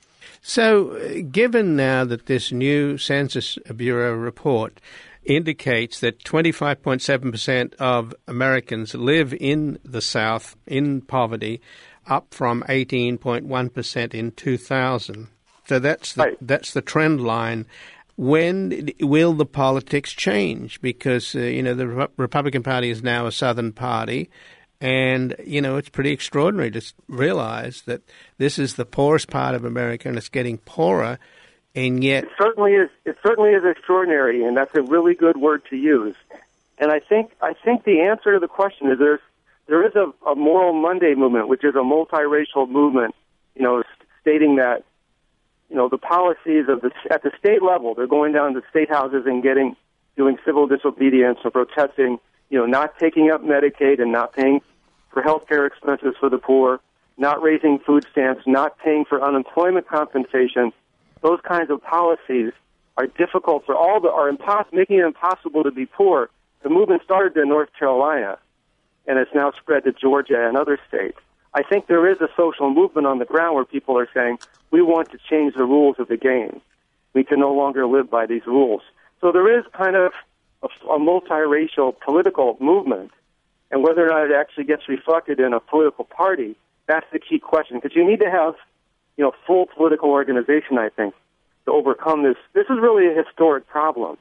So, given now that this new Census Bureau report indicates that twenty-five point seven percent of Americans live in the South in poverty, up from eighteen point one percent in two thousand. So that's the, right. that's the trend line. When will the politics change? Because, uh, you know, the Re- Republican Party is now a Southern party. And, you know, it's pretty extraordinary to realize that this is the poorest part of America and it's getting poorer, and yet... It certainly is, it certainly is extraordinary, and that's a really good word to use. And I think I think the answer to the question is there's, there is a, a Moral Monday movement, which is a multiracial movement, you know, stating that, you know, the policies of the, at the state level, they're going down to state houses and getting, doing civil disobedience or protesting, you know, not taking up Medicaid and not paying for health care expenses for the poor, not raising food stamps, not paying for unemployment compensation. Those kinds of policies are difficult for all the, are impos- making it impossible to be poor. The movement started in North Carolina, and it's now spread to Georgia and other states. I think there is a social movement on the ground where people are saying, we want to change the rules of the game. We can no longer live by these rules. So there is kind of a, a multiracial political movement, and whether or not it actually gets reflected in a political party, that's the key question, because you need to have, you know, full political organization, I think, to overcome this. This is really a historic problem.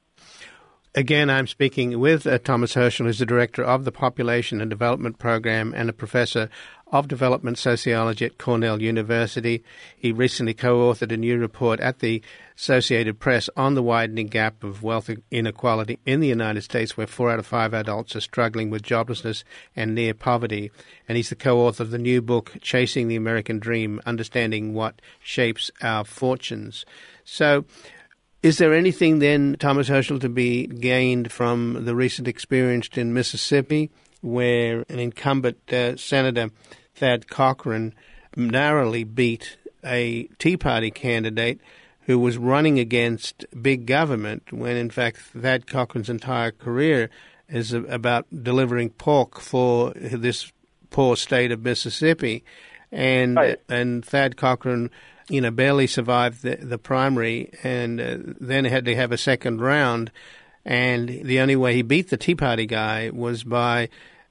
Again, I'm speaking with uh, Thomas Herschel, who's the director of the Population and Development Program and a professor of development sociology at Cornell University. He recently co-authored a new report at the Associated Press on the widening gap of wealth inequality in the United States, where four out of five adults are struggling with joblessness and near poverty. And he's the co-author of the new book, Chasing the American Dream, Understanding What Shapes Our Fortunes. So, is there anything then, Thomas Herschel, to be gained from the recent experience in Mississippi, where an incumbent uh, Senator Thad Cochran narrowly beat a Tea Party candidate who was running against big government, when in fact Thad Cochran's entire career is about delivering pork for this poor state of Mississippi, and right. and Thad Cochran, you know, barely survived the, the primary, and uh, then had to have a second round. And the only way he beat the Tea Party guy was by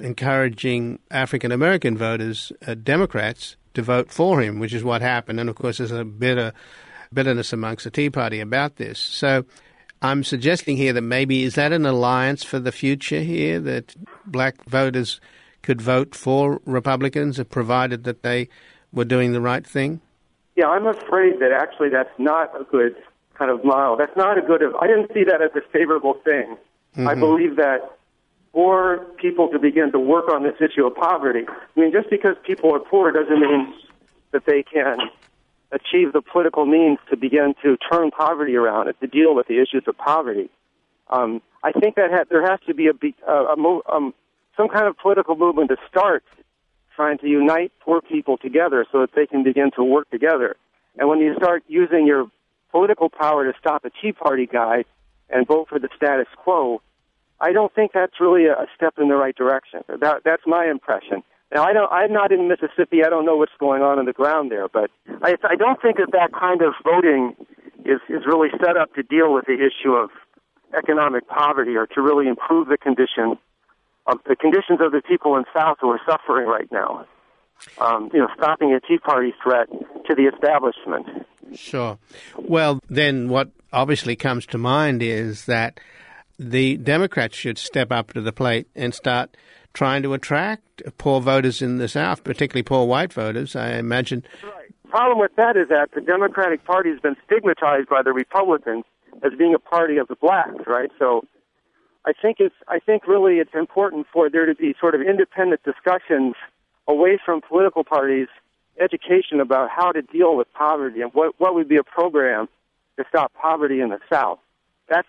encouraging African American voters, uh, Democrats, to vote for him, which is what happened. And of course, there's a bitter bitterness amongst the Tea Party about this. So I'm suggesting here that maybe is that an alliance for the future here, that black voters could vote for Republicans provided that they were doing the right thing? Yeah, I'm afraid that actually that's not a good kind of model. That's not a good, I didn't see that as a favorable thing. Mm-hmm. I believe that for people to begin to work on this issue of poverty, I mean, just because people are poor doesn't mean that they can achieve the political means to begin to turn poverty around and to deal with the issues of poverty. Um, I think that ha- there has to be a, a, a mo- um, some kind of political movement to start trying to unite poor people together so that they can begin to work together. And when you start using your political power to stop a Tea Party guy and vote for the status quo, I don't think that's really a step in the right direction. That, that's my impression. Now, I don't, I'm not in Mississippi. I don't know what's going on on the ground there, but I, I don't think that that kind of voting is, is really set up to deal with the issue of economic poverty or to really improve the condition of the conditions of the people in the South who are suffering right now. Um, you know, stopping a Tea Party threat to the establishment. Sure. Well, then what obviously comes to mind is that the Democrats should step up to the plate and start trying to attract poor voters in the South, particularly poor white voters, I imagine. That's right. The problem with that is that the Democratic Party has been stigmatized by the Republicans as being a party of the blacks, right? So I think it's I think really it's important for there to be sort of independent discussions away from political parties, education about how to deal with poverty and what, what would be a program to stop poverty in the South. That's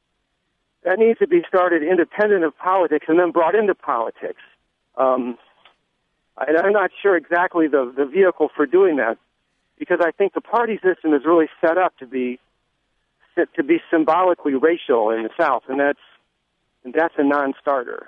That needs to be started independent of politics and then brought into politics. Um, I, I'm not sure exactly the, the vehicle for doing that because I think the party system is really set up to be to be symbolically racial in the South, and that's and that's a non-starter.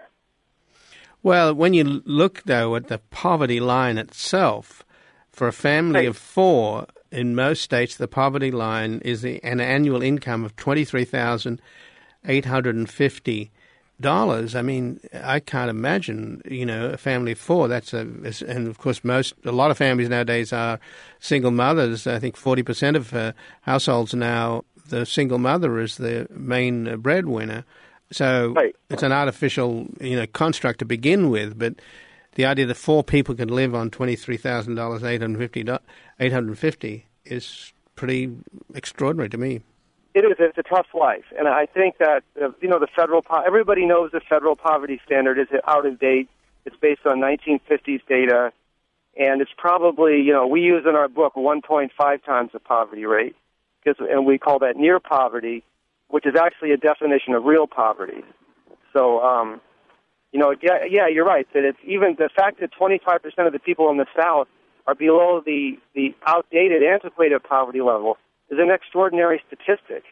Well, when you look, though, at the poverty line itself, for a family right. of four, in most states, the poverty line is the, an annual income of twenty-three thousand eight hundred fifty dollars. I mean, I can't imagine, you know, a family of four. That's a, and of course, most, a lot of families nowadays are single mothers. I think forty percent of uh, households now, the single mother is the main uh, breadwinner. So right. It's an artificial, you know, construct to begin with. But the idea that four people can live on twenty-three thousand dollars, eight hundred fifty is pretty extraordinary to me. It is. It's a tough life, and I think that uh, you know the federal. Po- everybody knows the federal poverty standard is out of date. It's based on nineteen fifties data, and it's probably you know we use in our book one point five times the poverty rate, because and we call that near poverty, which is actually a definition of real poverty. So, um, you know, yeah, yeah, you're right that it's even the fact that twenty-five percent of the people in the South are below the the outdated, antiquated poverty level is an extraordinary statistic.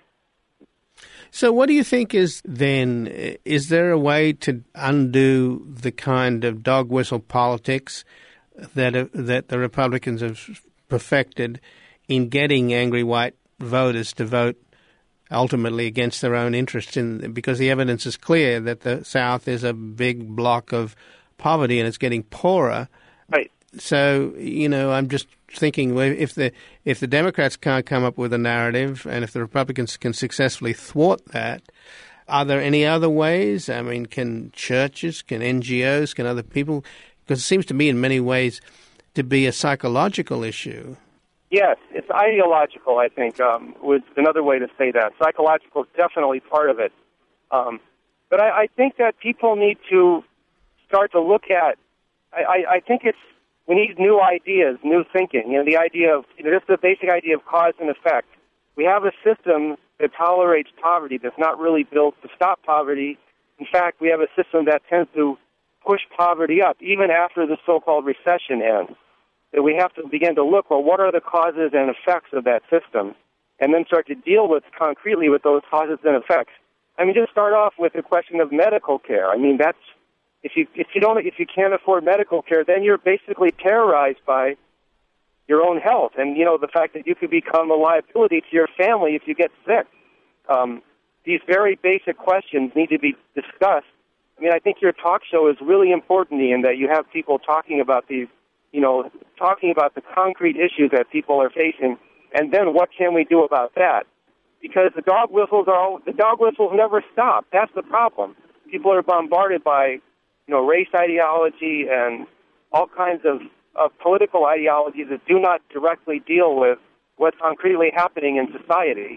So what do you think is then, is there a way to undo the kind of dog whistle politics that uh, that the Republicans have perfected in getting angry white voters to vote ultimately against their own interests? In, because the evidence is clear that the South is a big block of poverty and it's getting poorer. Right. So, you know, I'm just thinking if the if the Democrats can't come up with a narrative and if the Republicans can successfully thwart that, are there any other ways? I mean, can churches, can N G Os, can other people? Because it seems to me in many ways to be a psychological issue. Yes, it's ideological, I think, um, was another way to say that. Psychological is definitely part of it. Um, but I, I think that people need to start to look at, I, I, I think it's, we need new ideas, new thinking. You know, the idea of, you know, just the basic idea of cause and effect. We have a system that tolerates poverty that's not really built to stop poverty. In fact, we have a system that tends to push poverty up, even after the so-called recession ends. That we have to begin to look, well, what are the causes and effects of that system? And then start to deal with concretely with those causes and effects. I mean, just start off with the question of medical care. I mean, that's, If you if you don't if you can't afford medical care, then you're basically terrorized by your own health, and you know the fact that you could become a liability to your family if you get sick. Um, these very basic questions need to be discussed I mean, I think your talk show is really important, Ian, that you have people talking about these, you know, talking about the concrete issues that people are facing, and then what can we do about that? Because the dog whistles are all, the dog whistles never stop. That's the problem. People are bombarded by, you know, race ideology and all kinds of, of political ideologies that do not directly deal with what's concretely happening in society.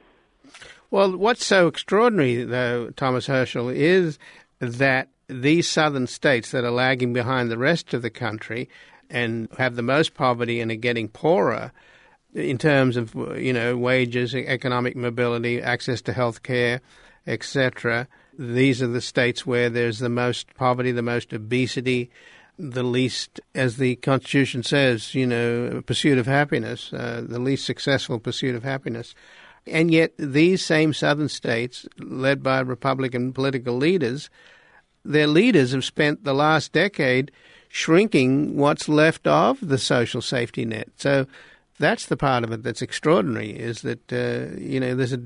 Well, what's so extraordinary, though, Thomas Herschel, is that these southern states that are lagging behind the rest of the country and have the most poverty and are getting poorer in terms of, you know, wages, economic mobility, access to health care, et cetera. These are the states where there's the most poverty, the most obesity, the least, as the Constitution says, you know, pursuit of happiness, uh, the least successful pursuit of happiness. And yet these same southern states, led by Republican political leaders, their leaders have spent the last decade shrinking what's left of the social safety net. So that's the part of it that's extraordinary, is that, uh, you know, there's a,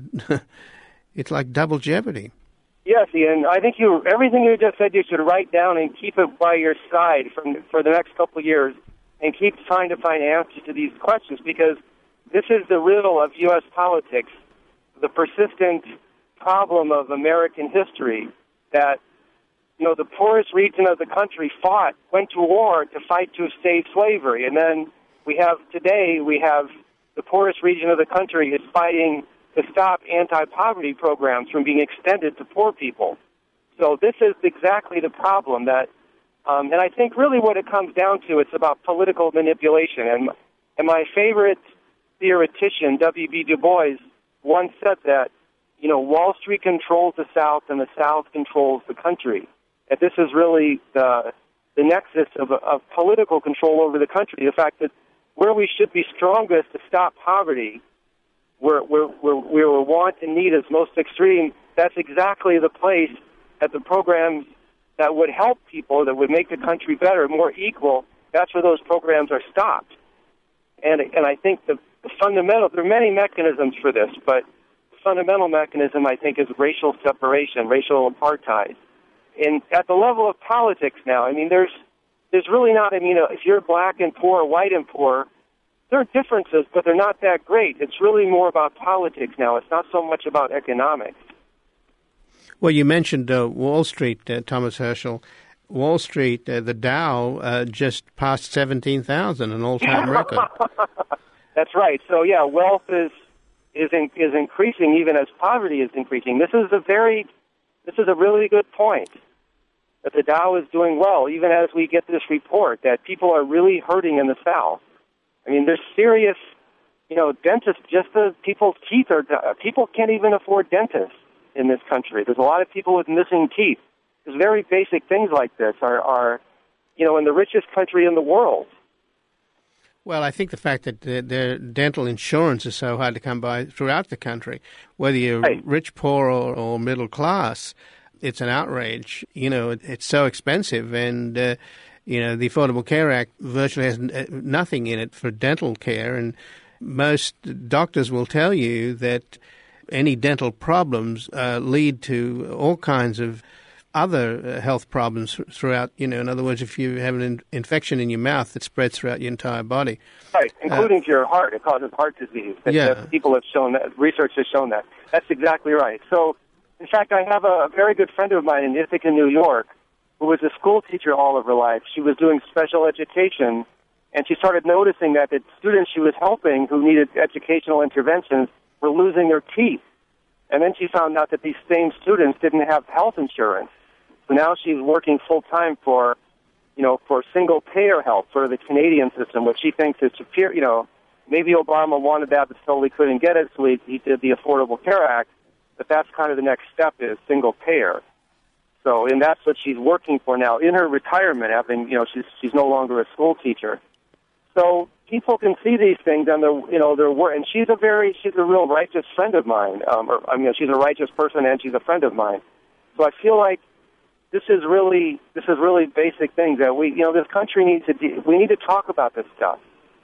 it's like double jeopardy. Yes, Ian. I think you everything you just said you should write down and keep it by your side from, for the next couple of years and keep trying to find answers to these questions, because this is the riddle of U S politics, the persistent problem of American history that, you know, the poorest region of the country fought, went to war to fight to stave slavery. And then we have, today, we have the poorest region of the country is fighting to stop anti-poverty programs from being extended to poor people. So this is exactly the problem that, um, and I think really what it comes down to, it's about political manipulation. And, and my favorite theoretician, W B Du Bois, once said that, you know, Wall Street controls the South and the South controls the country. And this is really the, the nexus of, of political control over the country. The fact that where we should be strongest to stop poverty, where, where, where, where want and need is most extreme, that's exactly the place that the programs that would help people, that would make the country better, more equal, that's where those programs are stopped. And, and I think the The fundamental, there are many mechanisms for this, but the fundamental mechanism, I think, is racial separation, racial apartheid. And at the level of politics now, I mean, there's there's really not, I mean, if you're black and poor, white and poor, there are differences, but they're not that great. It's really more about politics now. It's not so much about economics. Well, you mentioned uh, Wall Street, uh, Thomas Herschel. Wall Street, uh, the Dow, uh, just passed seventeen thousand, an all-time record. That's right. So yeah, wealth is is in, is increasing even as poverty is increasing. This is a very, this is a really good point, that the Dow is doing well, even as we get this report that people are really hurting in the South. I mean, there's serious, you know, dentists. Just the people's teeth are. People can't even afford dentists in this country. There's a lot of people with missing teeth. There's very basic things like this are are, you know, in the richest country in the world. Well, I think the fact that the, the dental insurance is so hard to come by throughout the country, whether you're right. rich, poor, or, or middle class, it's an outrage. You know, it, it's so expensive, and uh, you know, the Affordable Care Act virtually has n- nothing in it for dental care, and most doctors will tell you that any dental problems uh, lead to all kinds of other health problems throughout, you know, in other words, if you have an in- infection in your mouth that spreads throughout your entire body. Right, including uh, to your heart. It causes heart disease. Yeah. That people have shown that, research has shown that. That's exactly right. So, in fact, I have a very good friend of mine in Ithaca, New York, who was a school teacher all of her life. She was doing special education, and she started noticing that the students she was helping who needed educational interventions were losing their teeth. And then she found out that these same students didn't have health insurance. So now she's working full-time for, you know, for single-payer health, sort of the Canadian system, which she thinks is superior. You know, maybe Obama wanted that, but still he couldn't get it, so he, he did the Affordable Care Act. But that's kind of the next step, is single-payer. So, and that's what she's working for now in her retirement, having, you know, she's she's no longer a school teacher. So people can see these things, and they're, you know, they're work. And she's a very, she's a real righteous friend of mine. Um, or, I mean, she's a righteous person, and she's a friend of mine. So I feel like this is really, this is really basic things that we, you know, this country needs to, de- we need to talk about this stuff.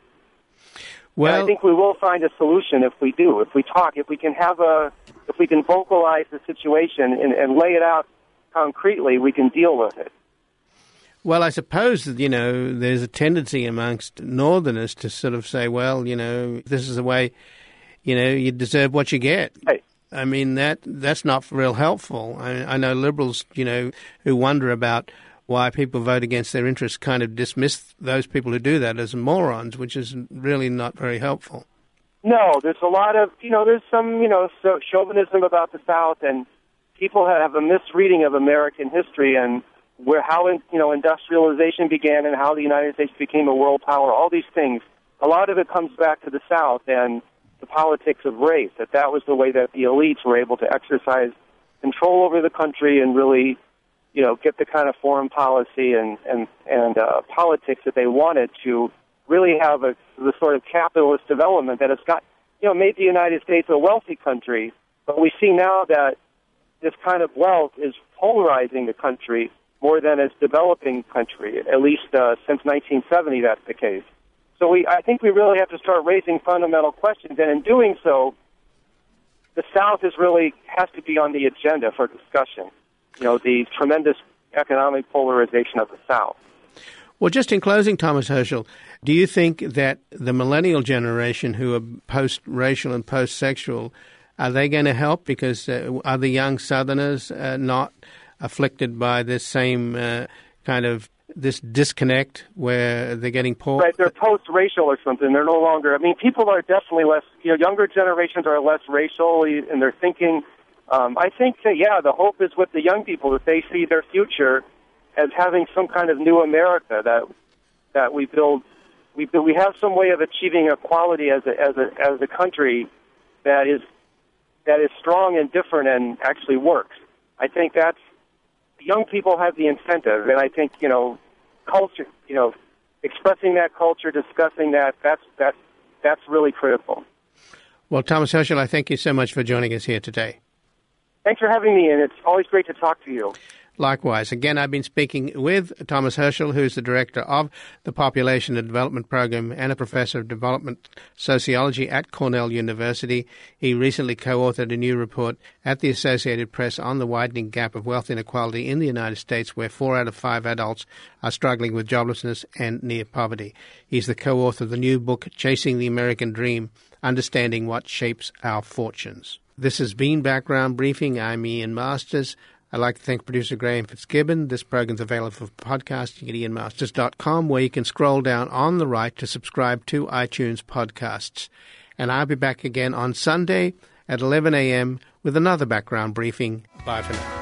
Well, and I think we will find a solution if we do, if we talk, if we can have a, if we can vocalize the situation and, and lay it out concretely, we can deal with it. Well, I suppose that, you know, there's a tendency amongst Northerners to sort of say, well, you know, this is the way, you know, you deserve what you get. Right. I mean, that that's not real helpful. I, I know Liberals, you know, who wonder about why people vote against their interests kind of dismiss those people who do that as morons, which is really not very helpful. No, there's a lot of, you know, there's some, you know, so chauvinism about the South, and people have a misreading of American history and where how, you know, industrialization began and how the United States became a world power, all these things. A lot of it comes back to the South and the politics of race, that that was the way that the elites were able to exercise control over the country and really, you know, get the kind of foreign policy and, and, and uh, politics that they wanted to really have a, the sort of capitalist development that has got, you know, made the United States a wealthy country. But we see now that this kind of wealth is polarizing the country more than its developing country, at least uh, since nineteen seventy that's the case. So we, I think we really have to start raising fundamental questions, and in doing so, the South is really has to be on the agenda for discussion. You know, the tremendous economic polarization of the South. Well, just in closing, Thomas Herschel, do you think that the millennial generation who are post-racial and post-sexual, are they going to help? Because uh, are the young Southerners uh, not afflicted by this same uh, kind of this disconnect where they're getting poor? Right, they're post-racial or something. They're no longer, I mean, people are definitely less, you know, younger generations are less racial in their thinking. Um, I think that, yeah, the hope is with the young people that they see their future as having some kind of new America, that that we build, we build, we have some way of achieving equality as a as a as a country that is that is strong and different and actually works. I think that's young people have the incentive, and I think, you know, culture, you know, expressing that culture, discussing that, that's that's that's really critical. Well, Thomas Herschel, I thank you so much for joining us here today. Thanks for having me, and it's always great to talk to you. Likewise. Again, I've been speaking with Thomas Herschel, who's the director of the Population and Development Program and a professor of development sociology at Cornell University. He recently co-authored a new report at the Associated Press on the widening gap of wealth inequality in the United States, where four out of five adults are struggling with joblessness and near poverty. He's the co-author of the new book, Chasing the American Dream, Understanding What Shapes Our Fortunes. This has been Background Briefing. I'm Ian Masters. I'd like to thank producer Graham Fitzgibbon. This program's available for podcasting at ian masters dot com, where you can scroll down on the right to subscribe to iTunes podcasts. And I'll be back again on Sunday at eleven a.m. with another Background Briefing. Bye for now.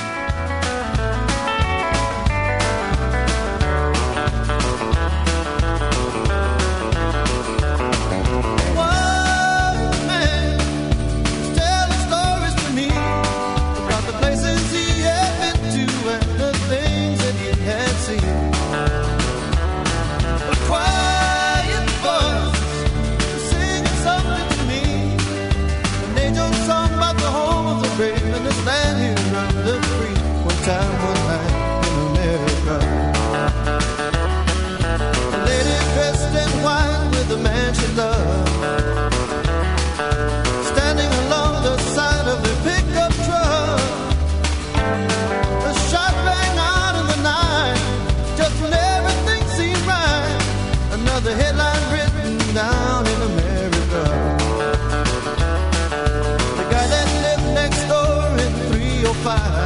The headline written down in America. The guy that lived next door in three oh five